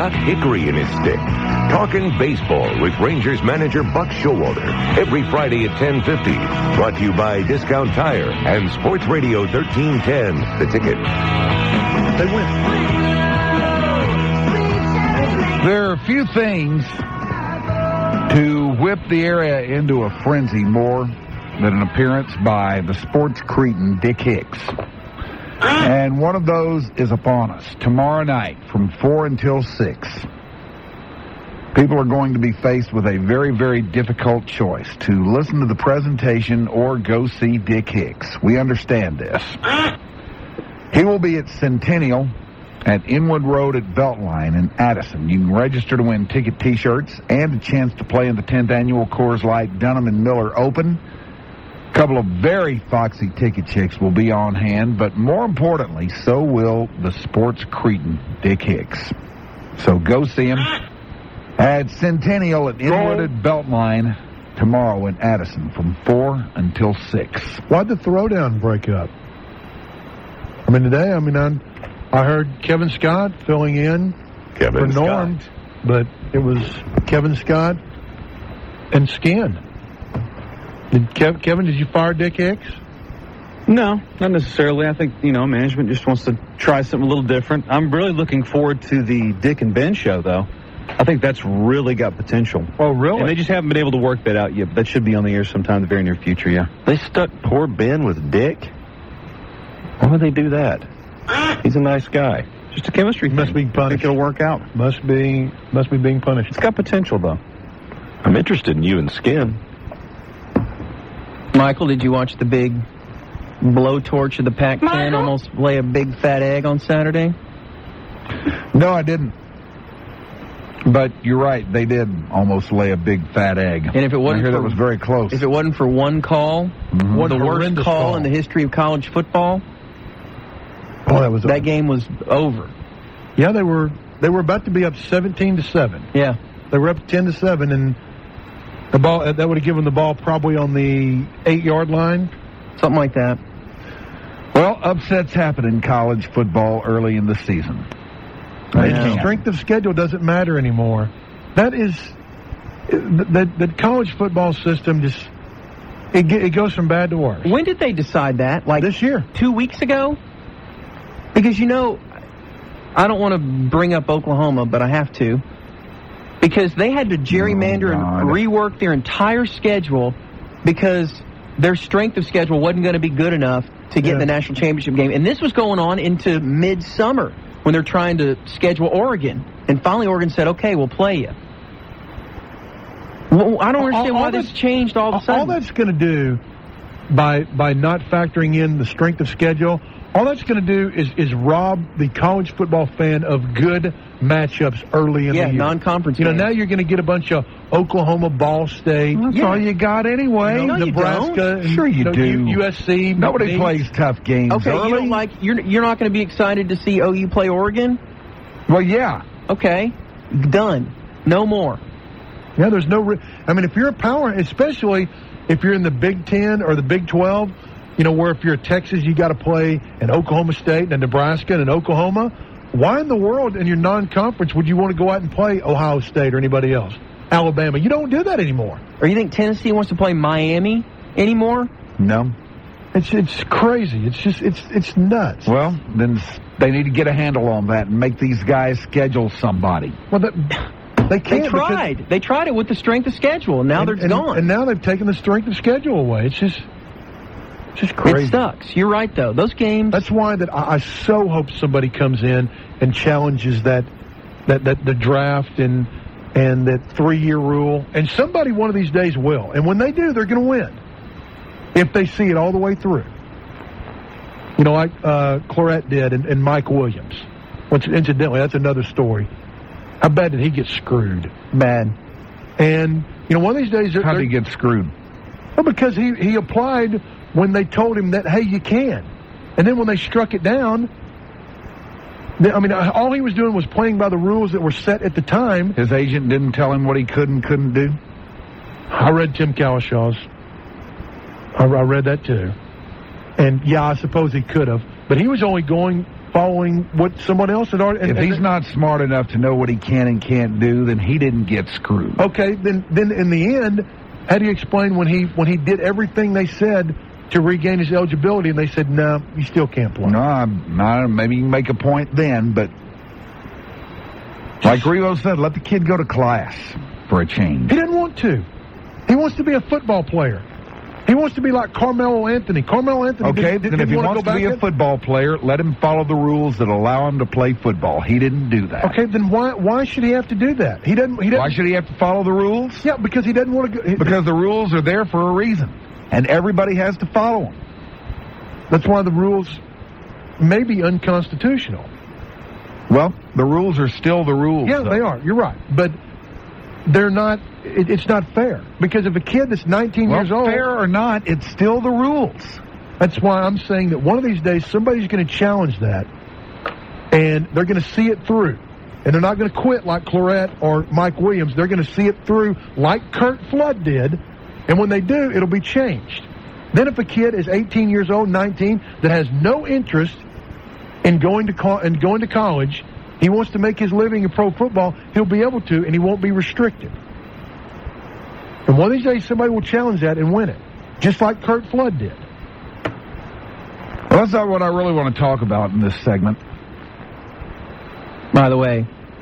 got hickory in his stick. Talking baseball with Rangers manager Buck Showalter every Friday at 10:50. Brought to you by Discount Tire and Sports Radio 1310. The Ticket. They win. There are a few things to whip the area into a frenzy more than an appearance by the sports cretin Dick Hicks. And one of those is upon us tomorrow night from 4 until 6. People are going to be faced with a very, very difficult choice to listen to the presentation or go see Dick Hicks. We understand this. He will be at Centennial at Inwood Road at Beltline in Addison. You can register to win ticket T-shirts and a chance to play in the 10th Annual Coors Light Dunham and Miller Open. A couple of very foxy ticket chicks will be on hand, but more importantly, so will the sports cretin Dick Hicks. So go see him at Centennial at Inwood at Beltline tomorrow in Addison from 4 until 6. Why'd the throwdown break up? I mean, today, I heard Kevin Scott filling in for Norm, but it was Kevin Scott and Skin. Kevin, did you fire Dick Hicks? No, not necessarily. I think, management just wants to try something a little different. I'm really looking forward to the Dick and Ben show, though. I think that's really got potential. Oh, really? And they just haven't been able to work that out yet, but that should be on the air sometime in the very near future, yeah. They stuck poor Ben with Dick? Why would they do that? He's a nice guy. Just a chemistry thing. Must be punished. I think it'll work out. Must be being punished. It's got potential, though. I'm interested in you and Skin. Michael, did you watch the big blowtorch of the Pac-10 almost lay a big fat egg on Saturday? No, I didn't. But you're right, they did almost lay a big fat egg. And if it wasn't that was very close. If it wasn't for one call, the worst call in the history of college football, that game was over. Yeah, they were about to be up 17-7. Yeah, they were up 10-7, and the ball that would have given the ball probably on the 8-yard line, something like that. Well, upsets happen in college football early in the season. The strength of schedule doesn't matter anymore. That is, the college football system just it goes from bad to worse. When did they decide that? Like this year, 2 weeks ago? Because I don't want to bring up Oklahoma, but I have to. Because they had to gerrymander and rework their entire schedule because their strength of schedule wasn't going to be good enough to get in the national championship game. And this was going on into midsummer when they're trying to schedule Oregon. And finally Oregon said, okay, we'll play you. Well, I don't understand why this changed all of a sudden. All that's going to do, by not factoring in the strength of schedule, all that's going to do is rob the college football fan of good matchups early in the year. Non-conference games. Now you're going to get a bunch of Oklahoma, Ball State. That's all you got anyway. Nebraska. And, sure you do. USC. Nobody plays tough games early. You're not going to be excited to see OU play Oregon? Well, yeah. Okay. Done. No more. Yeah, there's no... if you're a power, especially if you're in the Big Ten or the Big 12... where if you're Texas, you got to play an Oklahoma State and Nebraska and Oklahoma. Why in the world in your non-conference would you want to go out and play Ohio State or anybody else? Alabama. You don't do that anymore. Or you think Tennessee wants to play Miami anymore? No. It's crazy. It's just, it's nuts. Well, then they need to get a handle on that and make these guys schedule somebody. Well, they can't. They tried it with the strength of schedule, and now they're gone. And now they've taken the strength of schedule away. It's just crazy. It sucks. You're right, though. Those games... That's why that I so hope somebody comes in and challenges that the draft and that 3-year rule. And somebody one of these days will. And when they do, they're going to win. If they see it all the way through. Like Clarett did and Mike Williams. Which, incidentally, that's another story. How bad did he get screwed? Bad. And, one of these days... How did he get screwed? Well, because he applied... when they told him that, hey, you can. And then when they struck it down, all he was doing was playing by the rules that were set at the time. His agent didn't tell him what he could and couldn't do? I read Tim Cowshaw's. I read that too. And, yeah, I suppose he could have. But he was only going following what someone else had already... If he's not smart enough to know what he can and can't do, then he didn't get screwed. Okay, then in the end, how do you explain when he did everything they said to regain his eligibility, and they said, no, you still can't play? No, maybe you can make a point then, but like Revo said, let the kid go to class for a change. He doesn't want to. He wants to be a football player. He wants to be like Carmelo Anthony. Carmelo Anthony. Okay, then if he wants to be a football player, let him follow the rules that allow him to play football. He didn't do that. Okay, then why should he have to do that? He doesn't. Why should he have to follow the rules? Yeah, because he doesn't want to go. Because the rules are there for a reason, and everybody has to follow them. That's why the rules may be unconstitutional. Well, the rules are still the rules. Yeah, they are. You're right, but they're not. It's not fair, because if a kid that's 19 years old... fair or not, it's still the rules. That's why I'm saying that one of these days somebody's going to challenge that, and they're going to see it through. And they're not going to quit like Clarett or Mike Williams. They're going to see it through like Curt Flood did, and when they do, it'll be changed. Then if a kid is 18 years old, 19, that has no interest in going to college, he wants to make his living in pro football, he'll be able to, and he won't be restricted. And one of these days, somebody will challenge that and win it, just like Curt Flood did. Well, that's not what I really want to talk about in this segment. By the way,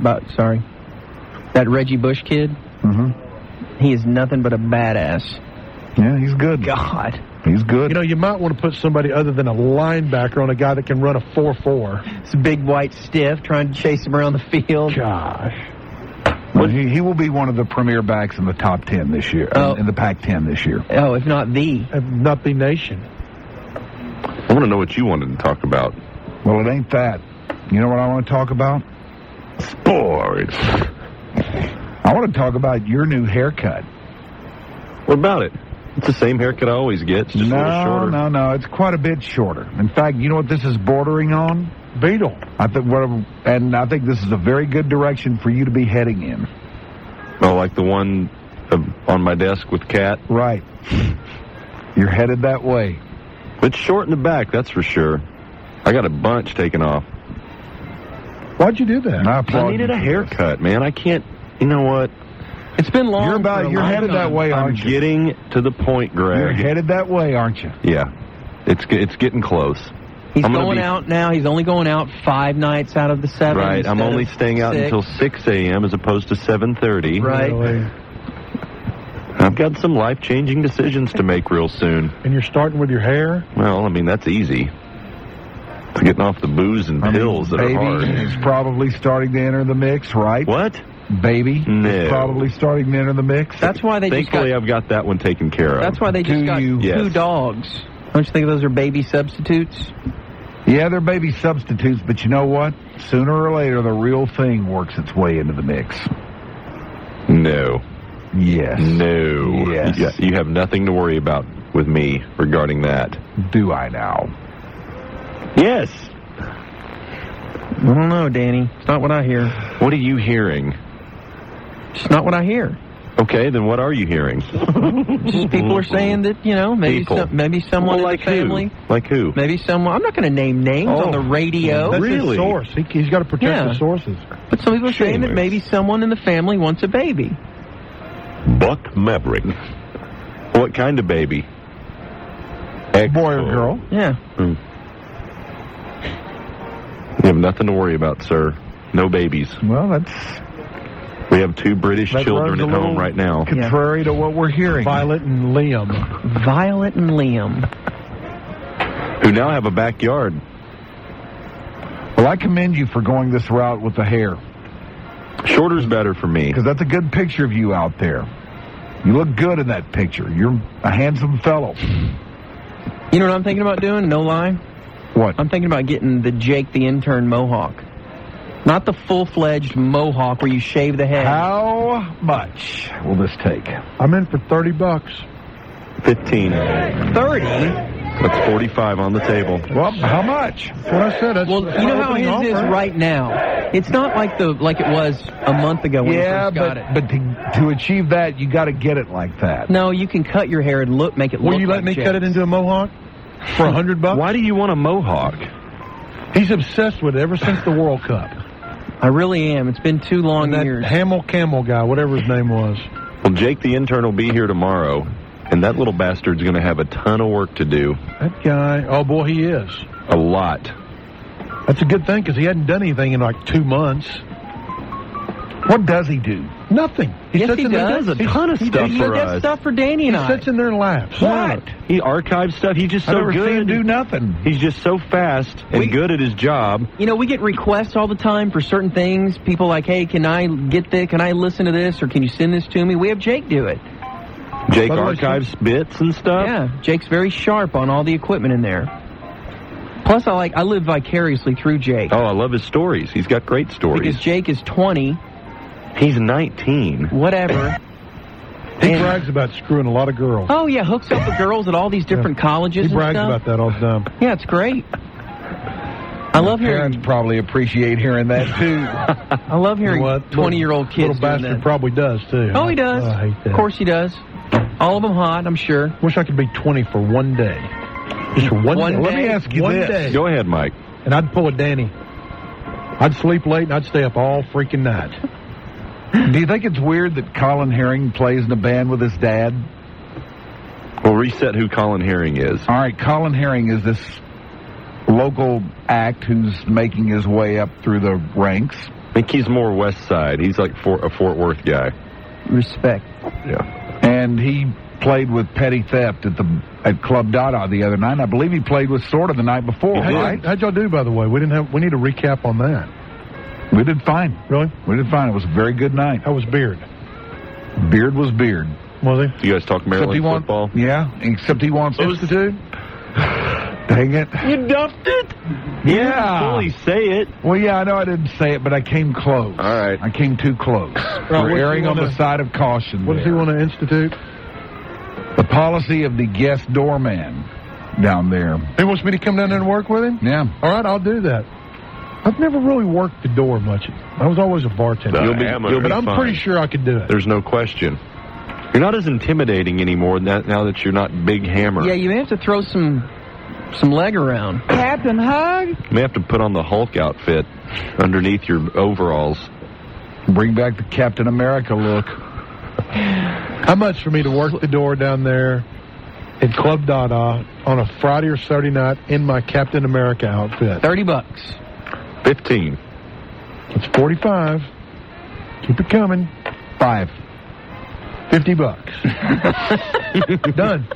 that Reggie Bush kid, he is nothing but a badass. Yeah, he's good. God. He's good. You know, you might want to put somebody other than a linebacker on a guy that can run a 4.4. It's a big white stiff trying to chase him around the field. Gosh. Well, he will be one of the premier backs in the top 10 this year, in the Pac-10 this year. Oh, if not the. Not the nation. I want to know what you wanted to talk about. Well, it ain't that. You know what I want to talk about? Sports. I want to talk about your new haircut. What about it? It's the same haircut I always get. It's just a little shorter. No. It's quite a bit shorter. In fact, you know what this is bordering on? Beetle. I think this is a very good direction for you to be heading in. Oh, like the one on my desk with Cat? Right. You're headed that way. It's short in the back, that's for sure. I got a bunch taken off. Why'd you do that? I needed a haircut, man. I can't. You know what? It's been long. You're headed that way, aren't you? I'm getting to the point, Greg. You're headed that way, aren't you? Yeah. It's getting close. He's going out now. He's only going out 5 nights out of the 7. Right. I'm only staying out until 6 a.m. as opposed to 7:30. Right. Really? I've got some life-changing decisions to make real soon. And you're starting with your hair? Well, I mean, that's easy. It's getting off the booze and pills that are hard. Baby is probably starting to enter the mix, right? What? Baby No. is probably starting to enter the mix. That's why they Thankfully, I've got that one taken care of. That's why they just got 2 dogs. Don't you think those are baby substitutes? Yeah, they're baby substitutes, but you know what? Sooner or later, the real thing works its way into the mix. No. Yes. No. Yes. You have nothing to worry about with me regarding that. Do I now? Yes. I don't know, Danny. It's not what I hear. What are you hearing? It's not what I hear. Okay, then what are you hearing? Just people are saying that, maybe someone in the family. Who? Like who? Maybe someone. I'm not going to name names on the radio. That's his source. He's got to protect the sources. But some people are saying that maybe someone in the family wants a baby. Buck Maverick. What kind of baby? Boy or girl? Yeah. You have nothing to worry about, sir. No babies. Well, we have 2 British children at home right now. Contrary to what we're hearing. Violet and Liam. Who now have a backyard. Well, I commend you for going this route with the hair. Shorter's better for me. Because that's a good picture of you out there. You look good in that picture. You're a handsome fellow. You know what I'm thinking about doing? No lie. What? I'm thinking about getting the Jake the Intern mohawk. Not the full-fledged mohawk where you shave the head. How much will this take? I'm in for $30. 15. 30? That's 45 on the table. Well, how much? That's what I said. Well, you know how his is right now. It's not like it was a month ago when you first got it. But to achieve that, you got to get it like that. No, you can cut your hair and make it look like Will you let me Jake's. cut it into a mohawk for $100? Why do you want a mohawk? He's obsessed with it ever since the World Cup. I really am. It's been too long And that years. Hamill Camel guy, whatever his name was. Well, Jake the intern will be here tomorrow, and that little bastard's going to have a ton of work to do. That guy, oh boy, he is. A lot. That's a good thing because he hadn't done anything in like 2 months. What does he do? Nothing. Yes, sits he in there- does. He does a ton of stuff He for does us. stuff for Danny and He I. sits in there and laughs. What? He archives stuff. He's just I so never good. see him do nothing. He's just so fast and good at his job. You know, we get requests all the time for certain things. People like, hey, can I get this? Can I listen to this? Or can you send this to me? We have Jake do it. Jake By the way, archives bits and stuff. Yeah, Jake's very sharp on all the equipment in there. Plus, I live vicariously through Jake. Oh, I love his stories. He's got great stories. Because Jake is 20, He's 19. whatever. He And- brags about screwing a lot of girls. Oh, yeah, hooks up with girls at all these different colleges He and brags stuff. about that all the time. Yeah, it's great. I love Parents hearing. probably appreciate hearing that, too. I love hearing You know what? 20-year-old kids Little doing bastard that. probably does, too. Oh, he does. I hate that. Of course he does. All of them hot, I'm sure. Wish I could be 20 for one day. Just for one One day. Let me ask you One this. day. Go ahead, Mike. And I'd pull a Danny. I'd sleep late and I'd stay up all freaking night. Do you think it's weird that Colin Herring plays in a band with his dad? We'll reset who Colin Herring is. All right, Colin Herring is this local act who's making his way up through the ranks. I think he's more West Side. He's like a Fort Worth guy. Respect. Yeah. And he played with Petty Theft at Club Dada the other night. And I believe he played with Sorta the night before, right? How'd y'all do, by the way? We need a recap on that. We did fine. Really? We did fine. It was a very good night. How was Beard? Beard was Beard. Was he? You guys talk Maryland football? Yeah, except he wants Institute? Dang it. You dumped it? Yeah. Fully say it. Well, yeah, I know I didn't say it, but I came close. All right. I came too close. what We're does he erring on wanna- the side of caution. What does he there. want to institute? The policy of the guest doorman down there. He wants me to come down there and work with him? Yeah. All right, I'll do that. I've never really worked the door much. I was always a bartender. You'll be But I'm fine. pretty sure I could do it. There's no question. You're not as intimidating anymore now that you're not Big Hammer. Yeah, you may have to throw some leg around. Captain Hug? You may have to put on the Hulk outfit underneath your overalls. Bring back the Captain America look. How much for me to work the door down there at Club Dada on a Friday or Saturday night in my Captain America outfit? $30. 15. It's 45. Keep it coming. 5. $50. Done.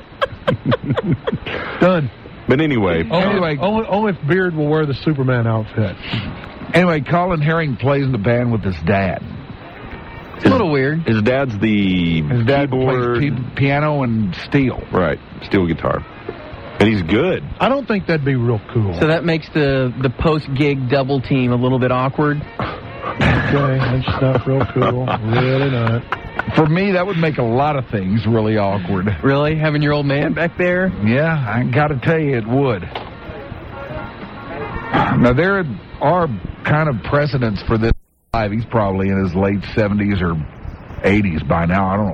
Done. But anyway, Only if Beard will wear the Superman outfit. Anyway, Colin Herring plays in the band with his dad. It's a little weird. his dad's the His dad keyboard, plays piano and steel. right, steel guitar. And he's good. I don't think that'd be real cool. So that makes the post-gig double team a little bit awkward. Okay, that's not real cool. Really not. For me, that would make a lot of things really awkward. Really? Having your old man back there? Yeah, I got to tell you, it would. Now, there are kind of precedents for this. He's probably in his late 70s or 80s by now. I don't know.